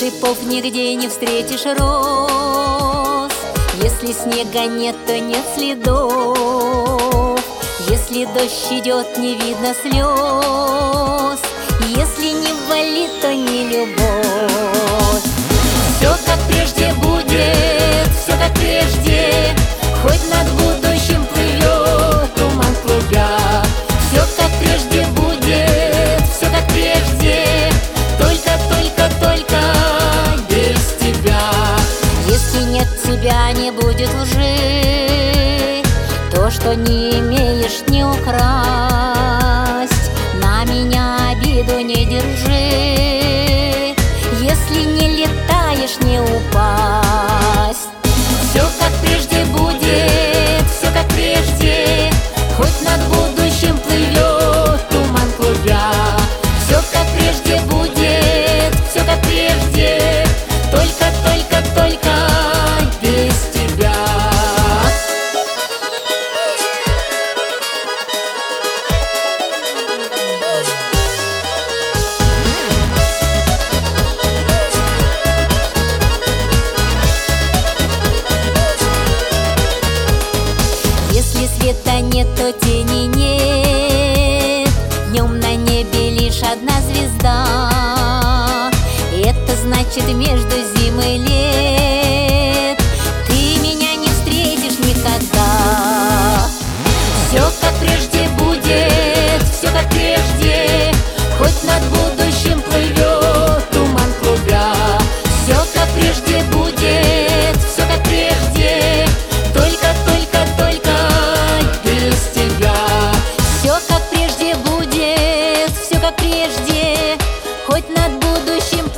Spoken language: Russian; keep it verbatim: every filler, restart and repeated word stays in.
шипов нигде не встретишь роз. Если снега нет, то нет следов. Если дождь идет, не видно слез. Если не валит, то не любовь. Все как прежде будет, все как прежде, хоть над будущим плывет туман клубя. Все как прежде будет, все как прежде, только, только, только без тебя. Если нет тебя, не будет лжи. То, что не имеешь, не украсть. На меня обиду не держи. Если не летаешь, не упасть. Все как прежде будет, все как прежде, хоть над будущим плывет туман клубя. Все как прежде будет, все как прежде, только, только, только без тебя. Если света нет, то тени нет. Днем на небе лишь одна звезда. Это значит, между зим и лет ты меня не встретишь никогда. Все как прежде будет, все как прежде, хоть над будущим плывет туман клубя. Все как прежде будет, все как прежде, только, только, только без тебя. Все как прежде будет, все как прежде, хоть над будущим